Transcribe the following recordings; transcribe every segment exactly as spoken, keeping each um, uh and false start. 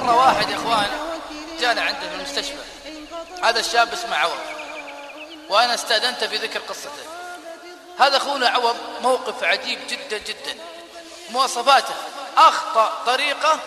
مرة واحد يا إخوان جانا عنده في المستشفى، هذا الشاب اسمه عوض، وأنا استأذنت في ذكر قصته. هذا أخونا عوض موقف عجيب جدا جدا، مواصفاته أخطأ طريقة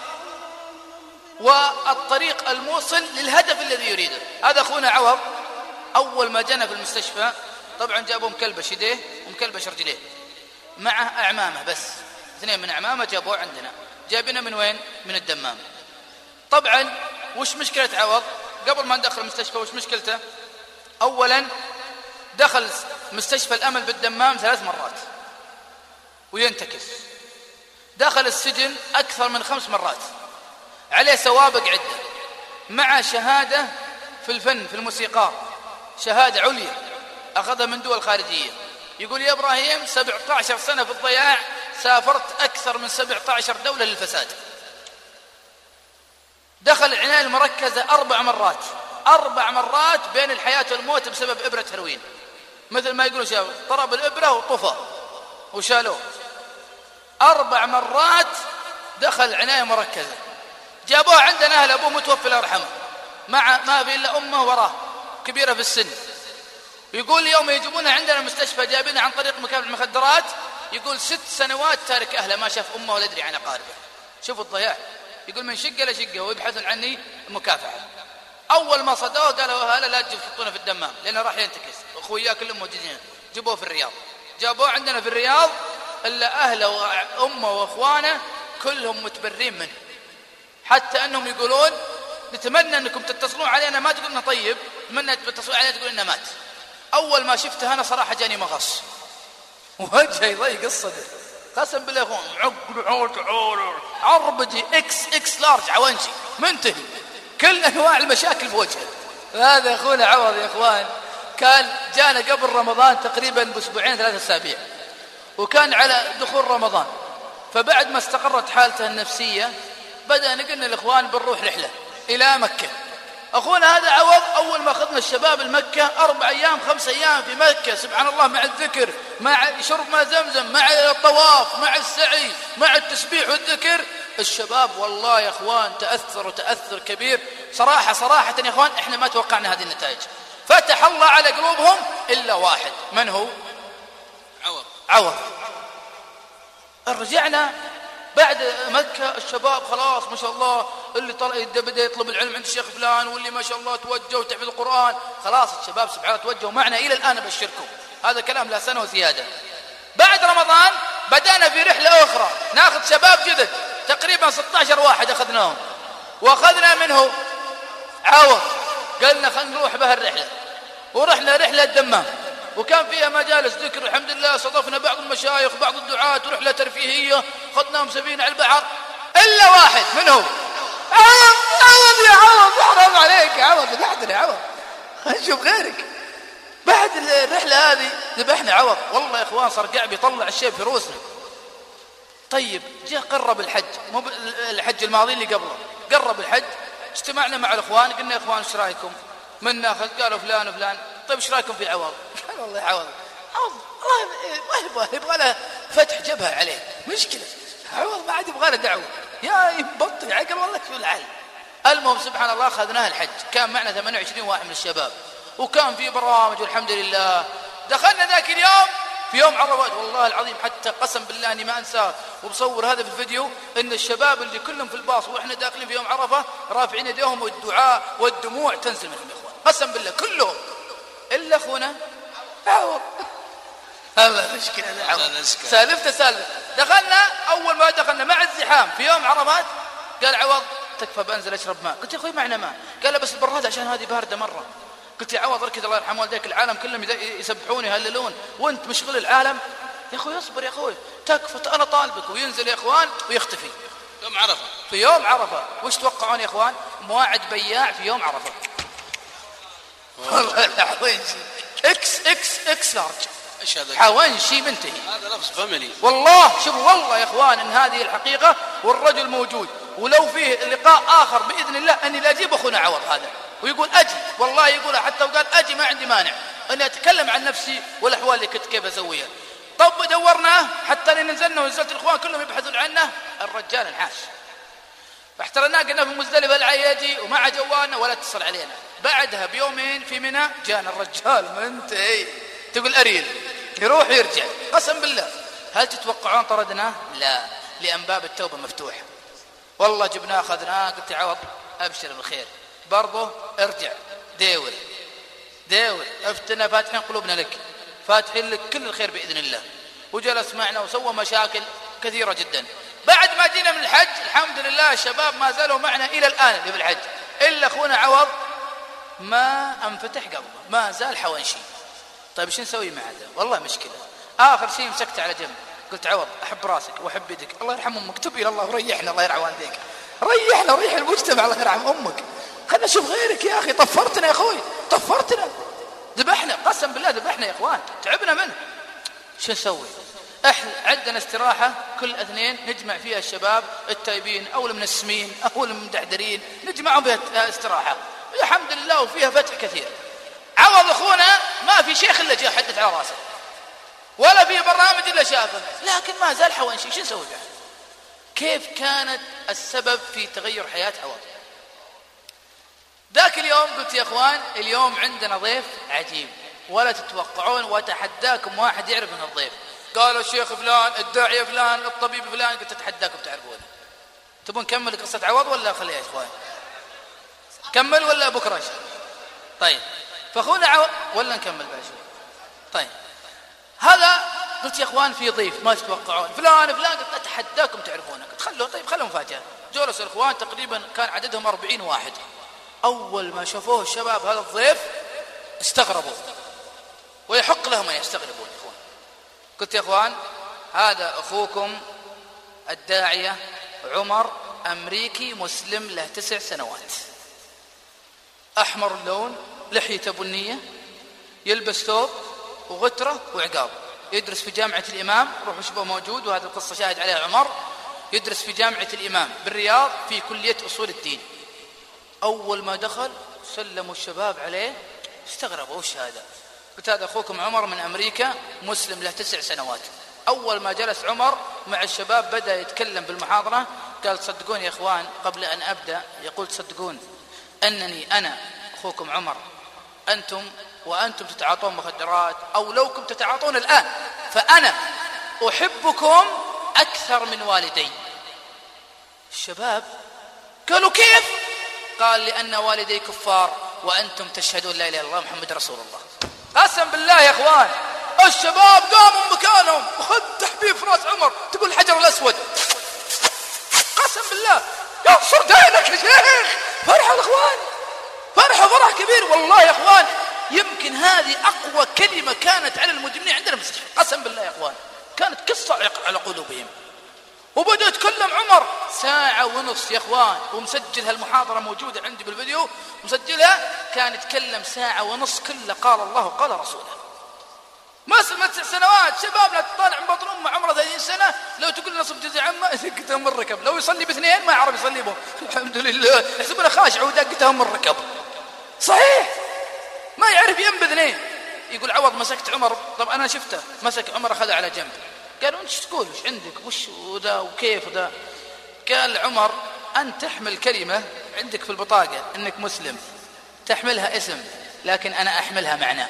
والطريق الموصل للهدف الذي يريده. هذا أخونا عوض أول ما جانا في المستشفى طبعا جابوا مكلبش يديه ومكلبش رجليه، معه أعمامه، بس اثنين من أعمامه جابوه عندنا، جابنا من وين؟ من الدمام. طبعا وش مشكلة عوض قبل ما ندخل المستشفى؟ وش مشكلته؟ أولا دخل مستشفى الأمل بالدمام ثلاث مرات وينتكس، دخل السجن أكثر من خمس مرات، عليه سوابق عدة، مع شهادة في الفن في الموسيقى، شهادة عليا أخذها من دول خارجية. يقول يا إبراهيم سبعة عشر سنة في الضياع، سافرت أكثر من سبعة عشر دولة للفساد. دخل العناية المركزة أربع مرات، أربع مرات بين الحياة والموت بسبب إبرة هيروين، مثل ما يقولون شاب ضرب الإبرة وطفى وشالوه. أربع مرات دخل عناية مركزة، جابوه عندنا أهل أبوه متوفى الله يرحمه، مع ما في إلا أمه وراه كبيرة في السن. يقول يوم يجيبونه عندنا المستشفى جابينه عن طريق مكافحة المخدرات، يقول ست سنوات تارك أهله، ما شاف أمه ولا يدري عن أقاربه. شوفوا الضياع، يقول من شقة لشقة ويبحثون عني مكافحة. أول ما صدوه قالوا هلا لا تجيب تحطونه في الدمام لأنه راح ينتكس، أخوياه كلهم موجودين، جيبوه في الرياض. جابوه عندنا في الرياض إلا أهله وأمه وأخوانه كلهم متبرين منه، حتى أنهم يقولون نتمنى أنكم تتصلون علينا ما تقولنا طيب، نتمنى تتصلون علينا تقول إنه مات. أول ما شفته أنا صراحة جاني مغص وجهي يضيق الصدر، قسم بالله اخوان معقل عربجي اكس اكس لارج عوانجي منتهي، كل انواع المشاكل في وجهه. هذا اخونا عوض يا اخوان كان جانا قبل رمضان تقريبا باسبوعين ثلاثة اسابيع، وكان على دخول رمضان، فبعد ما استقرت حالته النفسية بدأ نقلنا الاخوان بنروح رحلة الى مكة. أخونا هذا عوض أول ما أخذنا الشباب المكة أربع أيام خمس أيام في مكة، سبحان الله، مع الذكر، مع شرب ماء زمزم، مع الطواف، مع السعي، مع التسبيح والذكر، الشباب والله يا أخوان تأثروا تأثر كبير. صراحة صراحة يا أخوان إحنا ما توقعنا هذه النتائج، فتح الله على قلوبهم إلا واحد، من هو؟ عوض. عوض رجعنا بعد مكة الشباب خلاص ما شاء الله، اللي طلع بدأ يطلب العلم عند الشيخ فلان، واللي ما شاء الله توجهوا تحفظ القرآن، خلاص الشباب سبحان الله توجهوا معنا إلى الآن بالشركة. هذا كلام لا سنة وزيادة. بعد رمضان بدأنا في رحلة أخرى، ناخذ شباب جدد تقريبا ستة عشر واحد أخذناهم، وأخذنا منه عوض، قلنا خلينا نروح بها الرحلة، ورحنا رحلة الدمام، وكان فيها مجالس ذكر الحمد لله، صادفنا بعض المشايخ بعض الدعاة، ورحلة ترفيهية خذناهم سفينة على البحر، إلا واحد منهم عوض. عوض يا عوض حرام عليك يا عوض، ذبحتنا يا عوض، نشوف غيرك. بعد الرحلة هذه ذبحنا عوض والله يا إخوان، صار قاعد يطلع الشيء في روسنا. طيب جاء قرب الحج، مو الحج الماضي اللي قبله، قرب الحج، اجتمعنا مع الإخوان قلنا يا إخوان ايش رايكم من ناخذ؟ قالوا فلان وفلان. طيب ايش رايكم في عوض؟ قال والله عوض عوض الله يبغى يبغى له فتح جبهة عليه، مشكلة عوض ما عاد يبغى له دعوة، يا يبطل عقل والله شو الحل. المهم سبحان الله أخذناه الحج، كان معنا ثمانية وعشرين واحد من الشباب، وكان في برامج والحمد لله. دخلنا ذاك اليوم في يوم عرفات، والله العظيم حتى قسم بالله اني ما انساه، وبصور هذا في الفيديو، ان الشباب اللي كلهم في الباص واحنا داخلين في يوم عرفه رافعين يديهم والدعاء والدموع تنزل منهم يا اخوان، قسم بالله كلهم الا اخونا عوض. هذا مشكله عوض، سالفته سالفه. دخلنا اول ما دخلنا مع الزحام في يوم عرفات، قال عوض تكفى بنزل اشرب ماء. قلت يا اخوي معنا ماء، قال بس البراد عشان هذه بارده مره. قلت يا عوض اركض الله يرحم والديك، العالم كلهم يسبحون يهللون وانت مشغل العالم. يا اخوي اصبر يا اخوي تكفى انا طالبك. وينزل يا اخوان ويختفي يوم عرفه. في يوم عرفه وش توقعون يا اخوان؟ مواعد بياع في يوم عرفه والله الحوينشي اكس اكس اكس لارج، ايش هذا؟ حوينشي منتهي، هذا لفظ فاميلي والله. شوفوا والله يا اخوان ان هذه الحقيقه، والرجل موجود، ولو فيه لقاء اخر باذن الله اني لا اجيب اخونا عوض هذا ويقول اجي، والله يقول حتى وقال اجي ما عندي مانع اني اتكلم عن نفسي والاحوال اللي كنت كيف اسويها. طب دورناه حتى لين نزلنا ونزلت الاخوان كلهم يبحثون عنه، الرجال انحاش. احترناه قلنا في مزدلفة العيادي ومع جوالنا ولا اتصل علينا. بعدها بيومين في منى جانا الرجال منتهي تقول أريل يروح ويرجع قسم بالله. هل تتوقعون طردناه؟ لا، لأن باب التوبة مفتوح. والله جبناه أخذناه قلت عوض أبشر بالخير برضه ارجع داور داور افتنا فاتحين قلوبنا لك فاتحين لك كل الخير بإذن الله. وجلس معنا وسوى مشاكل كثيرة جدا. بعد ما جينا من الحج الحمد لله الشباب ما زالوا معنا إلى الآن اللي بالحج إلا أخونا عوض ما انفتح قلبه ما زال حوانشي. طيب شو نسوي مع هذا؟ والله مشكلة. آخر شيء مسكت على جنب قلت عوض أحب راسك وأحب يدك الله يرحم أمك تب إلى الله وريحنا الله يرحم والديك ريحنا وريح المجتمع الله يرحم أمك خلنا نشوف غيرك يا أخي طفرتنا يا أخوي طفرتنا ذبحنا قسم بالله ذبحنا يا إخوان تعبنا منه. شو نسوي؟ احنا عندنا استراحة كل اثنين نجمع فيها الشباب التايبين أو المنسمين أو المدحدرين نجمعهم فيها استراحة الحمد لله وفيها فتح كثير. عوض أخونا ما في شيخ إلا جاء حدث على راسه ولا في برنامج إلا شافه لكن ما زال حوانشي. شو نسوي بعد؟ كيف كانت السبب في تغير حياة عوض؟ ذاك اليوم قلت يا أخوان اليوم عندنا ضيف عجيب ولا تتوقعون وتحداكم واحد يعرف من الضيف. قالوا الشيخ فلان الداعية فلان الطبيب فلان قلت أتحداكم تعرفونه. تبون نكمل قصة عوض ولا خليها يا إخوان؟ كمل ولا بكرة؟ طيب فأخونا عوض ولا نكمل بعد شوي؟ طيب هذا قلت يا إخوان في ضيف ما تتوقعون فلان فلان قلت أتحداكم تعرفونه. قلت خلوا طيب خلوا مفاجأة. جلسوا الإخوان تقريبا كان عددهم أربعين واحد. أول ما شافوه الشباب هذا الضيف استغربوا ويحق لهم أن يستغربون. إخوان قلت يا إخوان هذا أخوكم الداعية عمر أمريكي مسلم له تسع سنوات أحمر اللون لحيته بنية يلبس ثوب وغترة وعقاب يدرس في جامعة الإمام روح شبه موجود وهذه القصة شاهد عليها عمر يدرس في جامعة الإمام بالرياض في كلية أصول الدين. أول ما دخل سلموا الشباب عليه استغربوا وش هذا؟ قلت هذا أخوكم عمر من أمريكا مسلم له تسع سنوات. أول ما جلس عمر مع الشباب بدأ يتكلم بالمحاضرة قال تصدقون يا إخوان قبل أن أبدأ يقول تصدقون أنني أنا أخوكم عمر أنتم وأنتم تتعاطون مخدرات أو لو كنتم تتعاطون الآن فأنا أحبكم أكثر من والدي. الشباب قالوا كيف؟ قال لأن والدي كفار وأنتم تشهدون لا إله إلا الله محمد رسول الله. قسم بالله يا إخوان الشباب قاموا مكانهم وخذ تحبيب في راس عمر تقول الحجر الأسود قسم بالله ينصر دينك يا شيخ. فرحوا الإخوان فرحوا فرح كبير والله يا إخوان يمكن هذه أقوى كلمة كانت على المدمنين عندنا المستشفى قسم بالله يا إخوان كانت قصة على قلوبهم. وبدأ يتكلم عمر ساعة ونص يا إخوان ومسجل هالمحاضرة موجودة عندي بالفيديو مسجلها كان يتكلم ساعة ونص كله قال الله قال رسوله. مسلم تسع سنوات شبابنا تطالع من بطن أمه عمره ثلاثين سنة لو تقول نصب جزء عمه دقته من الركب لو يصلي باثنين ما يعرف يصلي به الحمد لله يحسبنا خاشع ودقته من الركب صحيح ما يعرف ينبذ اثنين. يقول عوض مسكت عمر طب أنا شفته مسك عمر أخذه على جنب قالوا أنت تقول وش عندك وش وذا وكيف ذا؟ قال عمر أنت تحمل كلمة عندك في البطاقة أنك مسلم تحملها اسم لكن أنا أحملها معنى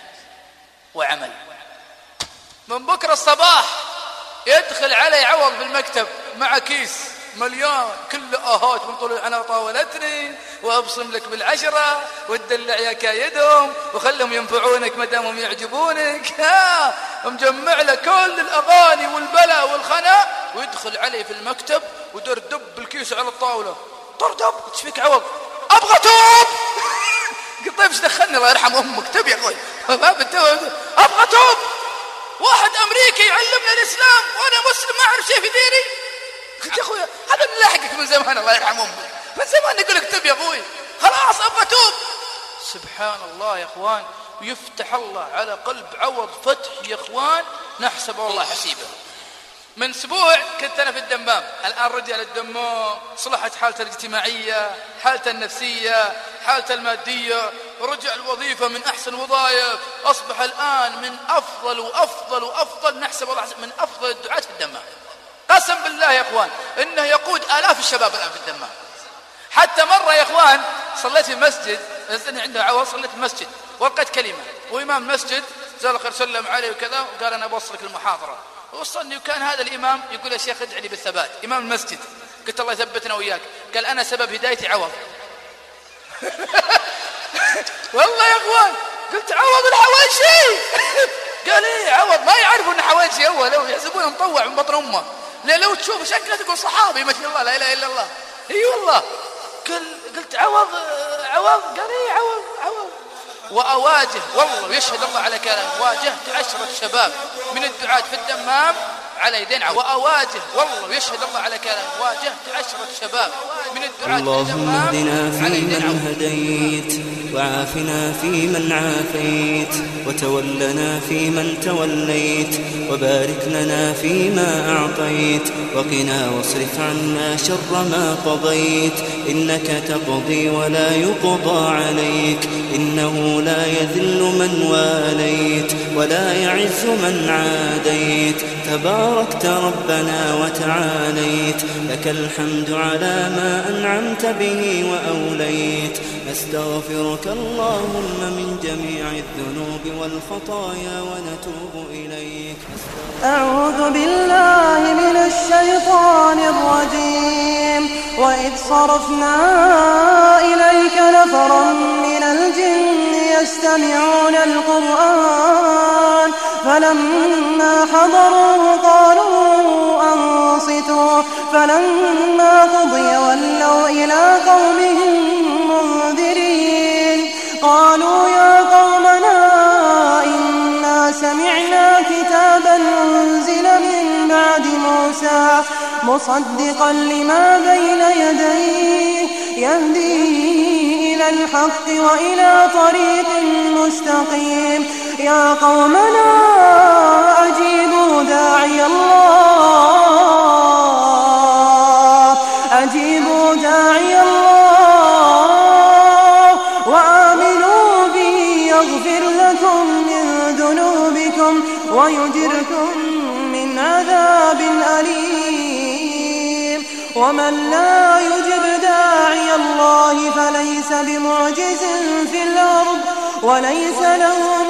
وعمل. من بكرة الصباح يدخل علي عوض في المكتب مع كيس مليان كل آهات من طول أنا طاولتني وأبصم لك بالعشرة وتدلع يا كايدهم وخلهم ينفعونك مدامهم يعجبونك ها مجمع له كل الأغاني والبلاء والخنا ويدخل علي في المكتب ودردب الكيس على الطاولة طردب ايش فيك عوض أبغى توب قلت طيب ايش دخلني الله يرحم أمك تب يا أخوي ما بتوب أبغى توب واحد أمريكي يعلمنا الإسلام وأنا مسلم ما أعرف شيء في ديني. قلت يا أخوي هذا نلاحقك من زمان الله يرحم أمك من زمان نقول لك تب يا أخوي خلاص أبغى توب. سبحان الله يا أخوان ويفتح الله على قلب عوض فتح يا أخوان نحسب والله حسيبه. من أسبوع كنت أنا في الدمام الآن رجع للدمام صلحت حالته الاجتماعية حالته النفسية حالته المادية ورجع الوظيفة من أحسن وظائف أصبح الآن من أفضل وأفضل وأفضل نحسب والله من أفضل الدعاة في الدمام. قسم بالله يا أخوان إنه يقود آلاف الشباب الآن في الدمام حتى مرة يا إخوان صليت في مسجد عنده عوض، صليت في مسجد ولقيت كلمة وإمام مسجد جزاه الله خير سلم عليه وكذا وقال أنا بوصلك المحاضرة. وصلني وكان هذا الإمام يقول يا شيخ ادعي لي بالثبات، إمام المسجد. قلت الله يثبتنا وإياك. قال أنا سبب هدايتي عوض. والله يا إخوان قلت عوض الحواشي. قال إيه عوض؟ ما يعرفوا إنه حواشي هو، لو يحسبونه مطوع من بطن أمه. لو تشوف شكله تقول صحابي ما شاء الله لا إله إلا الله. اي والله. قال قلت عوض عوض؟ قال اي عوض عوض. وأواجه والله ويشهد الله على كلام، واجهت عشرة شباب من الدعاة في الدمام على يدين عوض. وأواجه والله ويشهد الله على كلام، واجهت عشرة شباب من الدعاة في الدمام على يدين عوض. اللهم اهدنا فيمن هديت، وعافنا فيمن عافيت، وتولنا فيمن توليت، وبارك لنا فيما أعطيت، وقنا واصرف عنا شر ما قضيت، إنك تقضي ولا يقضى عليك، إنه لا يذل من واليت ولا يعز من عاديت، تباركت ربنا وتعاليت، لك الحمد على ما أنعمت به وأوليت، نستغفرك اللهم من جميع الذنوب والخطايا ونتوب إليك. أعوذ بالله من الشيطان الرجيم. وإذ صرفنا إليك نفرا من الجن يستمعون القرآن فلما حضروه قالوا أنصتوا فلما قضي ولوا إلى قومهم منذرين. قالوا يا قومنا إنا سمعنا كتابا أنزل من بعد موسى مصدقا لما بين يديه يهدي إلى الحق وإلى طريق مستقيم. يا قومنا أجيبوا داعي الله أجيبوا داعي الله وآمنوا به يغفر لكم من ذنوبكم ويجركم من عذاب أليم. ومن لا يجب داعي الله فليس بمعجز في الأرض وليس له